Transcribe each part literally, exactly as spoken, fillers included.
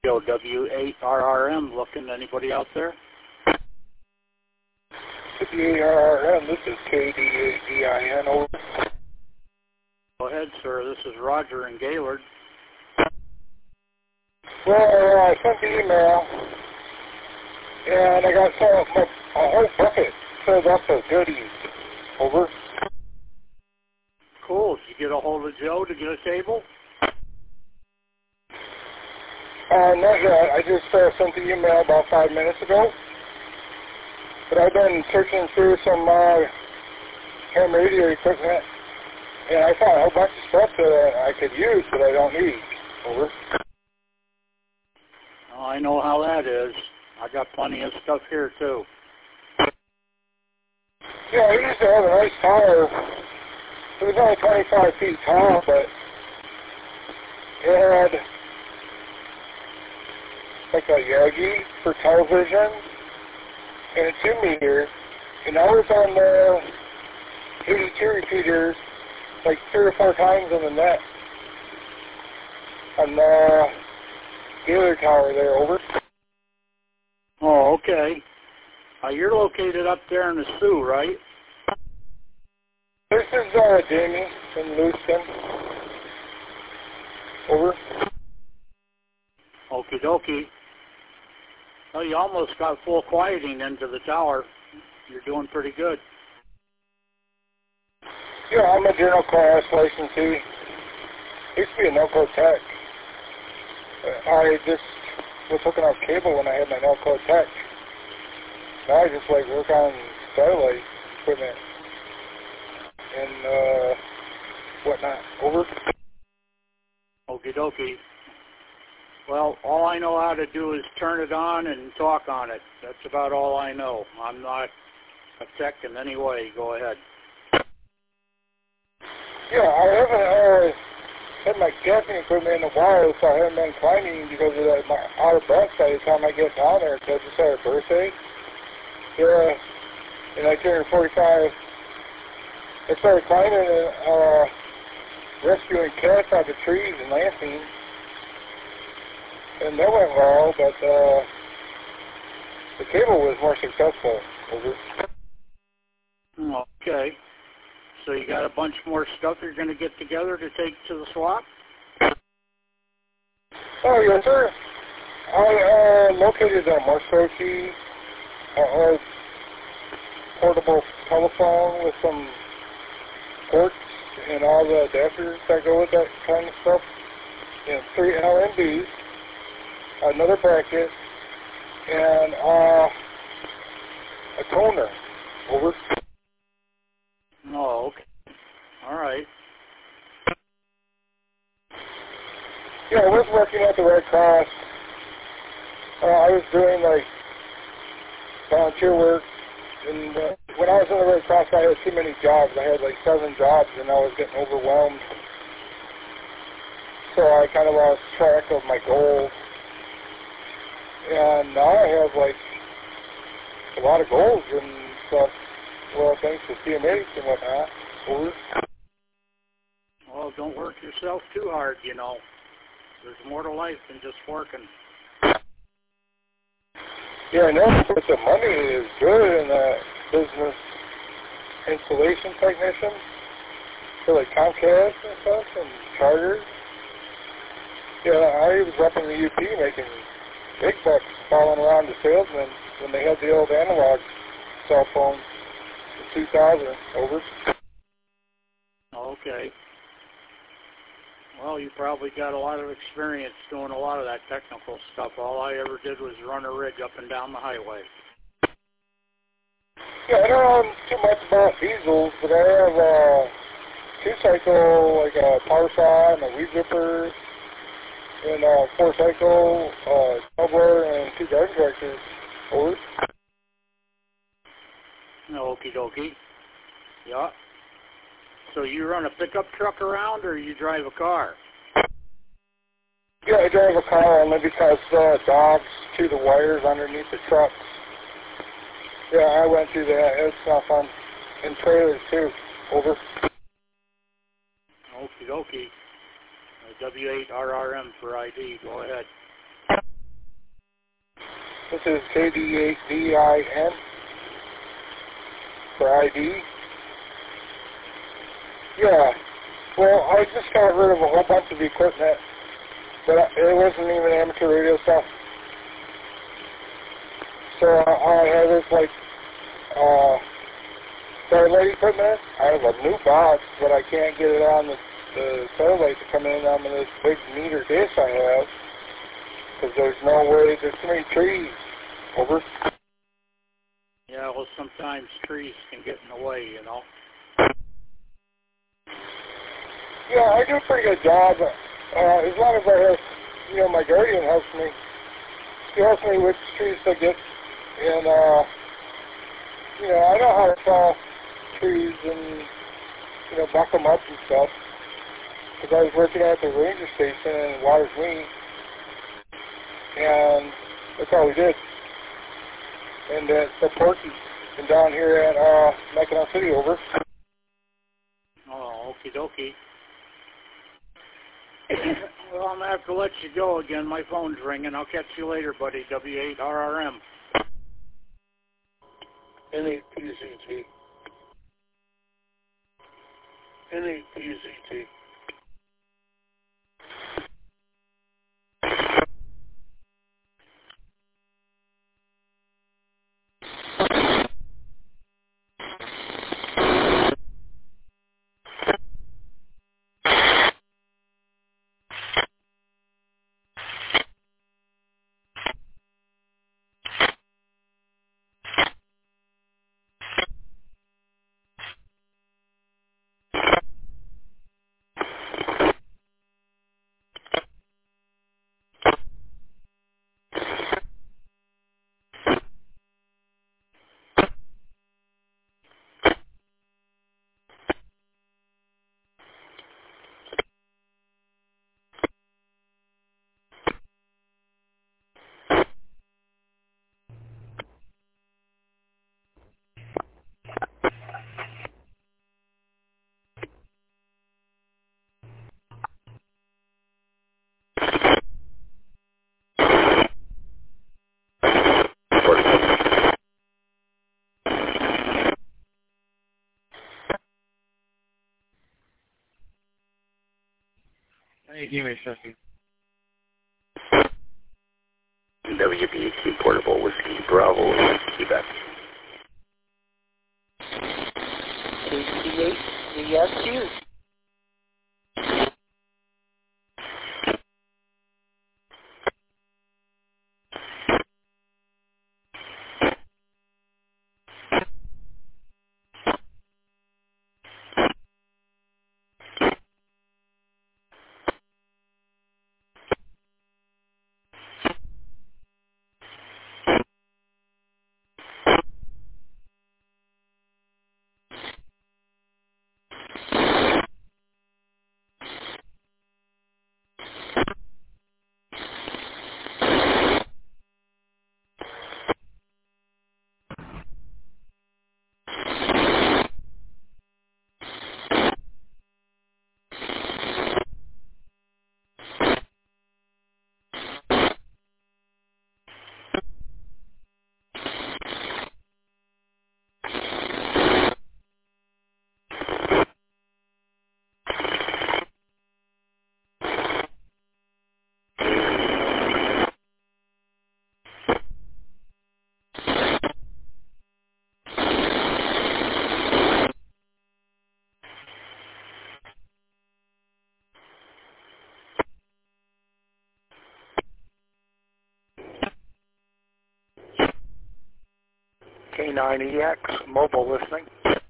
Yo, W eight R R M, looking. Anybody out there? W eight R R M, this is K D A D I N, over. Go ahead, sir. This is Roger in Gaylord. Well, uh, I sent the email, and I got some, a whole bucket filled up of goodies, over. Cool. Did you get a hold of Joe to get a table? Uh, not yet. I just uh, sent the email about five minutes ago. But I've been searching through some uh, ham radio equipment, and I found a whole bunch of stuff that I could use that I don't need. Over. Oh, I know how that is. I got plenty of stuff here, too. Yeah, I used to have a nice tower. It was only twenty-five feet tall, but it had like a Yagi for television and a two meter, and I was on the eighty-two repeaters like three or four times in the net on the Gaylord Tower there, over. Oh, okay. Uh, you're located up there in the Sioux, right? This is uh, Jamie in Lewiston, over. Okie dokie. Well, you almost got full quieting into the tower. You're doing pretty good. Yeah, I'm a general class licensee. Used to be a Nelco tech. I just was hooking up cable when I had my Nelco tech. Now I just like work on satellite equipment and uh, whatnot. Over. Okie dokie. Well, all I know how to do is turn it on and talk on it. That's about all I know. I'm not a tech in any way. Go ahead. Yeah, I haven't uh, had my camping equipment in a while, so I haven't been climbing because of that, my out of breath by the time I get down there, because I just had a birthday. Yeah, and I turned forty-five. I started climbing and uh, rescuing cats out of trees in Lansing. And that went well, but uh, the cable was more successful. Over. Okay. So you got a bunch more stuff you're going to get together to take to the swap? Oh, yes, sir. I uh, located a Marsoki uh, portable telephone with some ports and all the adapters that go with that kind of stuff. And three L N Bs. Another bracket, and uh, a toner. Over. Oh, okay. All right. Yeah, I was working at the Red Cross. Uh, I was doing like volunteer work, and uh, when I was in the Red Cross, I had too many jobs. I had like seven jobs, and I was getting overwhelmed. So I kind of lost track of my goals. And now I have like a lot of goals and stuff. Well, thanks to C M H and whatnot. Over. Well, don't work yourself too hard, you know. There's more to life than just working. Yeah, I know, but the money is good in that business installation technician for like Comcast and stuff and Charter. Yeah, I was up in the U P making big bucks falling around the salesmen when they had the old analog cell phone in two thousand. Over. Okay. Well, you probably got a lot of experience doing a lot of that technical stuff. All I ever did was run a rig up and down the highway. Yeah, I don't know too much about diesels, but I have a two-cycle, like a power saw and a weed zipper, and a four-cycle uh, tumbler and two garden tractors. Over. Okie dokie. Yeah. So you run a pickup truck around, or you drive a car? Yeah, I drive a car only because uh, dogs chew the wires underneath the trucks. Yeah, I went through that. It's not fun. And trailers, too. Over. Okie dokie. W eight R R M for I D. Go ahead. This is K D eight D I N for I D. Yeah, well, I just got rid of a whole bunch of equipment, but it wasn't even amateur radio stuff. So I have this, like, uh, satellite equipment. I have a new box, but I can't get it on the, the satellite to come in on this big meter dish I have, because there's no way, there's too many trees. Over. Yeah, well, sometimes trees can get in the way, you know. Yeah, I do a pretty good job. Uh, as long as I have, you know, my guardian helps me. He helps me with trees to get, and, uh, you know, I know how to saw trees and, you know, buck them up and stuff. Because I was working at the ranger station in Waters Green, and that's all we did. And at the Porky, and down here at uh, Mackinac City, over. Oh, okie dokie. Well, I'm going to have to let you go again. My phone's ringing. I'll catch you later, buddy. W eight R R M. N eight P Z T. N eight P Z T. Hey, give me a second. W B T Portable Whiskey Bravo, Quebec. K C eight D S Q. K nine E X, mobile listening.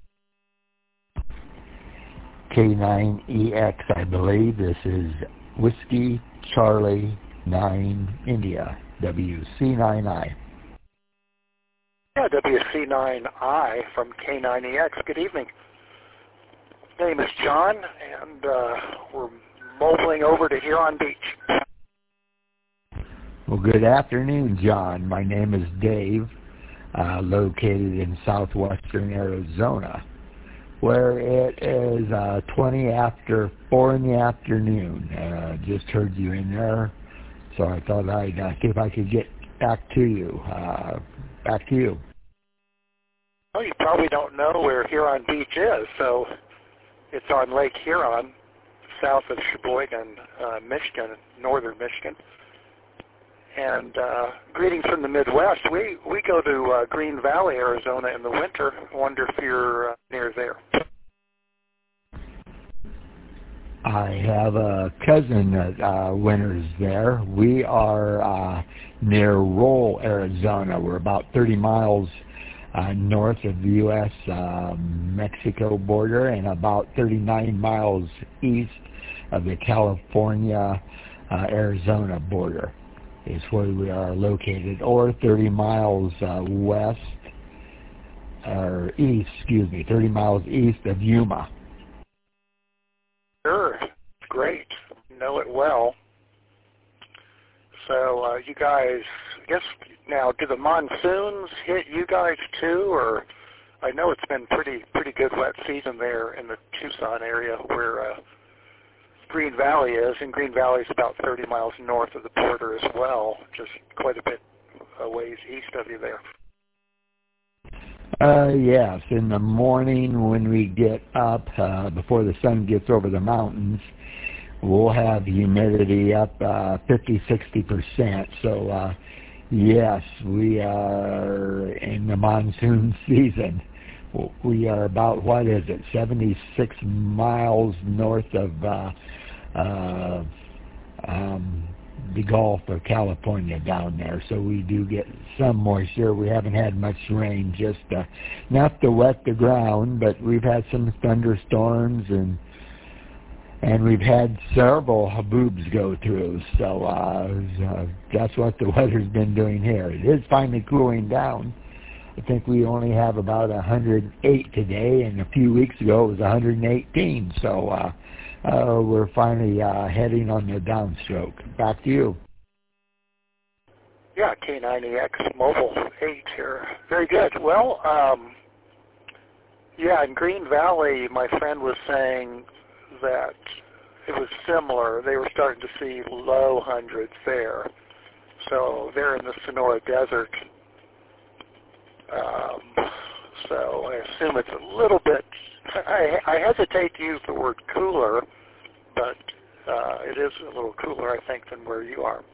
K nine E X, I believe. This is Whiskey Charlie nine India, W C nine I. Yeah, W C nine I from K nine E X. Good evening. My name is John, and uh, we're mobiling over to Huron Beach. Well, good afternoon, John. My name is Dave, uh, located in southwestern Arizona, where it is uh, twenty after four in the afternoon. Uh, just heard you in there, so I thought I'd uh, see if I could get back to you. Uh, back to you. Well, you probably don't know where Huron Beach is, so it's on Lake Huron, south of Sheboygan, uh, Michigan, northern Michigan. And uh, greetings from the Midwest. We we go to uh, Green Valley, Arizona in the winter. I wonder if you're uh, near there. I have a cousin that uh, winters there. We are uh, near Roll, Arizona. We're about thirty miles uh, north of the U S Uh, Mexico border and about thirty-nine miles east of the California uh, Arizona border is where we are located, or thirty miles uh, west, or east, excuse me, thirty miles east of Yuma. Sure, great. Know it well. So uh, you guys, I guess now, do the monsoons hit you guys too, or I know it's been pretty pretty good wet season there in the Tucson area where uh, Green Valley is, and Green Valley is about thirty miles north of the border as well, just quite a bit a ways east of you there. Uh, yes, in the morning when we get up, uh, before the sun gets over the mountains, we'll have humidity up uh, fifty, sixty percent. So, uh, yes, we are in the monsoon season. We are about, what is it, seventy-six miles north of uh, uh, um, the Gulf of California down there, so we do get some moisture. We haven't had much rain, just uh, enough to wet the ground, but we've had some thunderstorms, and and we've had several haboobs go through, so uh, uh, that's what the weather's been doing here. It is finally cooling down. I think we only have about one hundred eight today, and a few weeks ago it was one hundred eighteen, so uh, uh, we're finally uh, heading on the downstroke. Back to you. Yeah, K ninety X Mobile eight here. Very good. Well, um, yeah, in Green Valley, my friend was saying that it was similar. They were starting to see low hundreds there. So they're in the Sonora Desert. Um, so I assume it's a little bit, I, I hesitate to use the word cooler, but uh, it is a little cooler, I think, than where you are.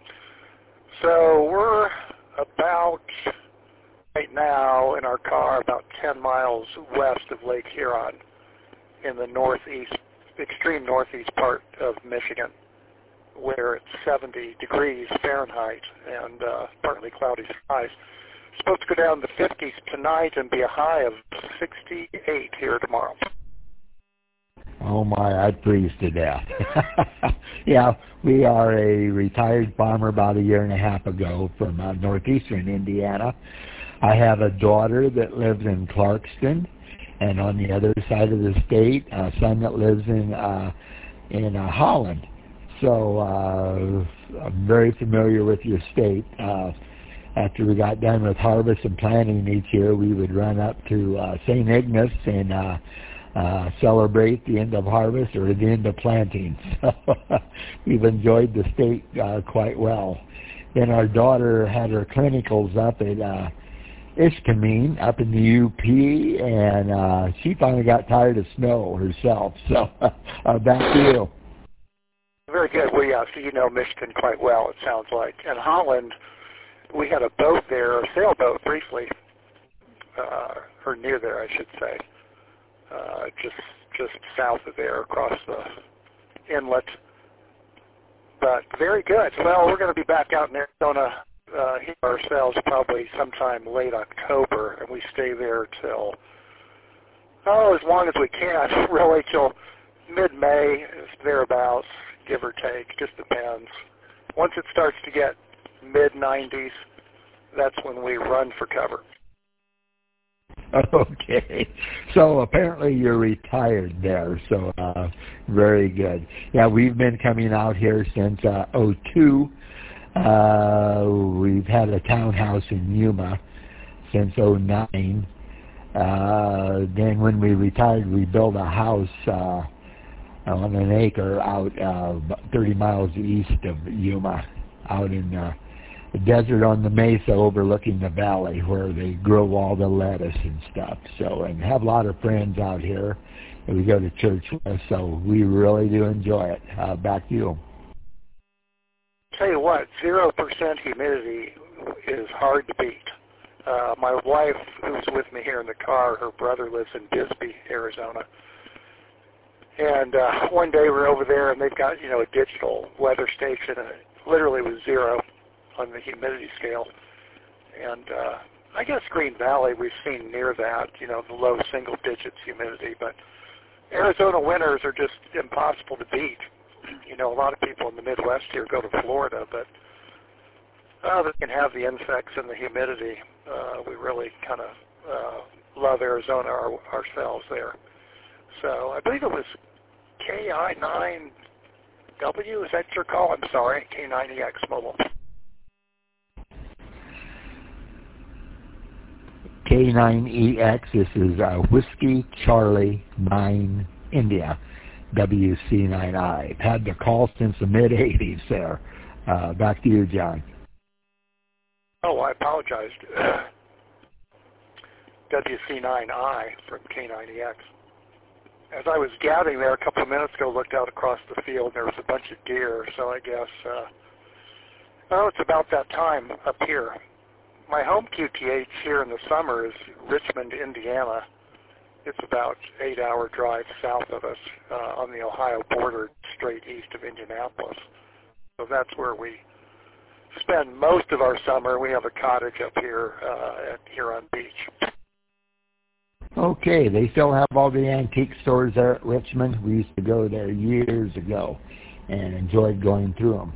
So we're about, right now, in our car, about ten miles west of Lake Huron in the northeast, extreme northeast part of Michigan, where it's seventy degrees Fahrenheit and uh, partly cloudy skies. It's supposed to go down to the fifties tonight and be a high of sixty-eight here tomorrow. Oh my, I'd freeze to death. Yeah, we are a retired farmer about a year and a half ago from uh, northeastern Indiana. I have a daughter that lives in Clarkston, and on the other side of the state, a son that lives in uh, in uh, Holland. So uh, I'm very familiar with your state. Uh, after we got done with harvest and planting each year, we would run up to uh, Saint Ignace and uh, uh, celebrate the end of harvest or the end of planting. So we've enjoyed the state uh, quite well. Then our daughter had her clinicals up at uh, Ishkameen up in the U P, and uh, she finally got tired of snow herself. So uh, back to you. Very good. Well, yeah, so you know Michigan quite well, it sounds like. In Holland, we had a boat there, a sailboat briefly, uh, or near there, I should say, uh, just just south of there, across the inlet. But very good. Well, we're going to be back out in Arizona uh, here ourselves probably sometime late October, and we stay there till, oh, as long as we can, really, till mid-May, thereabouts, give or take, just depends. Once it starts to get mid nineties, that's when we run for cover. Okay, so apparently you're retired there, so uh, very good. Yeah, we've been coming out here since uh, oh two. Uh, we've had a townhouse in Yuma since oh nine. Uh, then when we retired, we built a house uh, on an acre out uh, thirty miles east of Yuma, out in uh, a desert on the mesa overlooking the valley where they grow all the lettuce and stuff. So, and have a lot of friends out here that we go to church with, so we really do enjoy it. Uh, back to you. Tell you what, zero percent humidity is hard to beat. Uh, my wife, who's with me here in the car, her brother lives in Bisbee, Arizona. And uh, one day we're over there, and they've got, you know, a digital weather station, and it literally was zero on the humidity scale. And uh, I guess Green Valley, we've seen near that, you know, the low single digits humidity. But Arizona winters are just impossible to beat. You know, a lot of people in the Midwest here go to Florida, but uh, they can have the insects and the humidity. Uh, we really kind of uh, love Arizona our, ourselves there. So I believe it was K I nine W, is that your call? I'm sorry, K nine E X Mobile. K nine E X, this is uh, Whiskey Charlie nine India, W C nine I. I've had the call since the mid eighties there. Uh, back to you, John. Oh, I apologized. W C nine I from K nine E X. As I was gathering there a couple of minutes ago, looked out across the field, and there was a bunch of deer, so I guess, uh, well, it's about that time up here. My home Q T H here in the summer is Richmond, Indiana. It's about eight hour drive south of us uh, on the Ohio border, straight east of Indianapolis. So that's where we spend most of our summer. We have a cottage up here uh, at Huron Beach. Okay, they still have all the antique stores there at Richmond. We used to go there years ago and enjoyed going through them.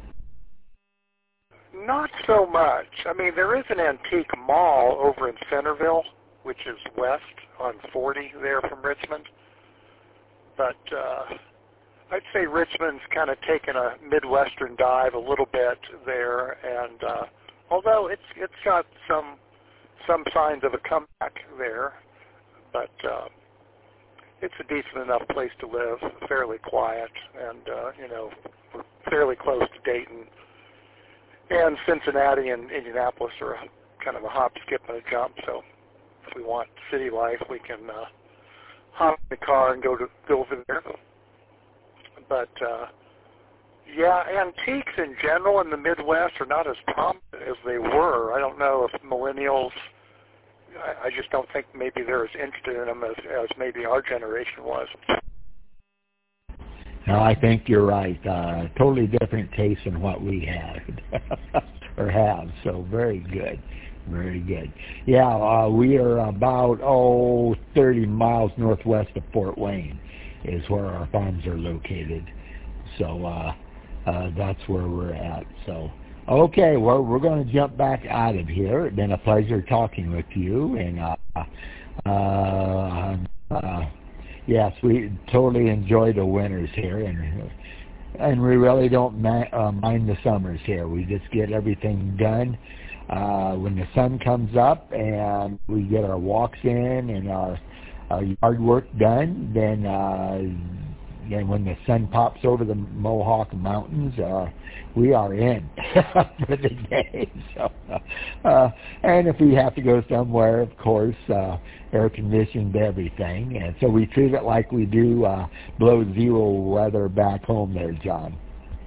Not so much. I mean, there is an antique mall over in Centerville, which is west on forty there from Richmond. But uh, I'd say Richmond's kind of taken a Midwestern dive a little bit there, and uh, although it's it's got some some signs of a comeback there, but uh, it's a decent enough place to live, fairly quiet, and uh, you know, we're fairly close to Dayton. And Cincinnati and Indianapolis are a, kind of a hop, skip, and a jump. So if we want city life, we can uh, hop in the car and go to go over there. But uh, yeah, antiques in general in the Midwest are not as prominent as they were. I don't know if millennials. I, I just don't think maybe they're as interested in them as, as maybe our generation was. No, I think you're right. Uh, totally different taste than what we had or have. So very good, very good. Yeah, uh, we are about oh thirty miles northwest of Fort Wayne, is where our farms are located. So uh, uh, that's where we're at. So okay, well we're going to jump back out of here. It's been a pleasure talking with you, and uh, uh, uh, yes, we totally enjoy the winters here, and and we really don't ma- uh, mind the summers here. We just get everything done uh, when the sun comes up, and we get our walks in and our, our yard work done. Then, uh, then when the sun pops over the Mohawk Mountains, uh, we are in for the day. So, uh, and if we have to go somewhere, of course, uh, air conditioned everything, and so we treat it like we do uh, below zero weather back home there, John.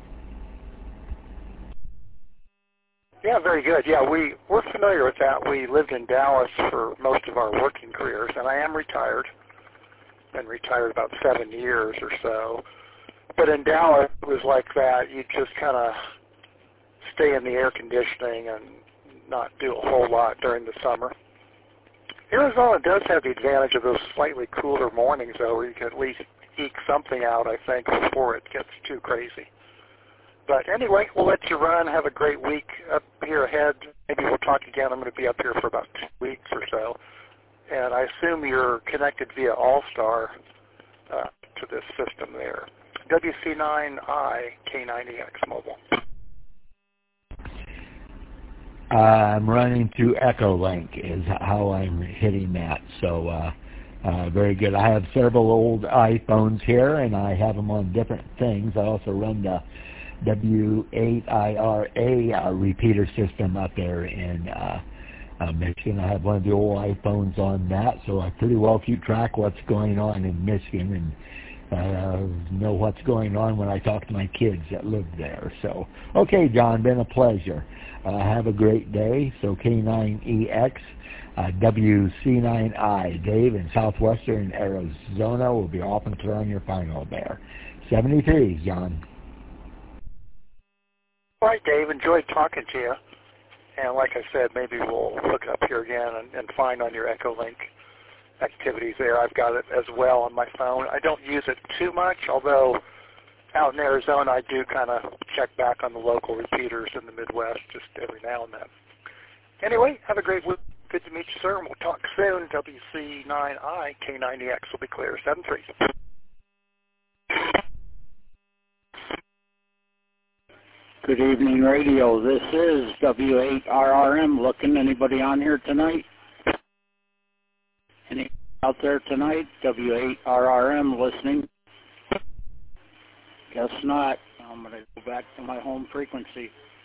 Yeah, very good. Yeah, we, we're familiar with that. We lived in Dallas for most of our working careers, and I am retired. Been retired about seven years or so. But in Dallas, it was like that. You just kind of stay in the air conditioning and not do a whole lot during the summer. Arizona does have the advantage of those slightly cooler mornings, though, where you can at least eke something out, I think, before it gets too crazy. But anyway, we'll let you run. Have a great week up here ahead. Maybe we'll talk again. I'm going to be up here for about two weeks or so. And I assume you're connected via All-Star uh, to this system there. W C nine I K nine E X Mobile. Uh, I'm running through Echolink is how I'm hitting that. So uh, uh, very good. I have several old iPhones here, and I have them on different things. I also run the W eight I R A uh, repeater system up there in uh, uh, Michigan. I have one of the old iPhones on that, so I pretty well keep track of what's going on in Michigan and uh, know what's going on when I talk to my kids that live there. So, okay, John, been a pleasure. Uh, have a great day. So K nine E X, uh, W C nine I, Dave in southwestern Arizona will be off and clear on your final there. seventy-three, John. All right, Dave, enjoyed talking to you. And like I said, maybe we'll look up here again and, and find on your Echolink activities there. I've got it as well on my phone. I don't use it too much, although out in Arizona I do kind of check back on the local repeaters in the Midwest just every now and then. Anyway, have a great week. Good to meet you, sir, and we'll talk soon. W C nine I, K nine E X will be clear. seven three. Good evening, radio. This is W eight R R M looking. Anybody on here tonight? Any out there tonight? W eight R R M listening? Guess not. I'm going to go back to my home frequency.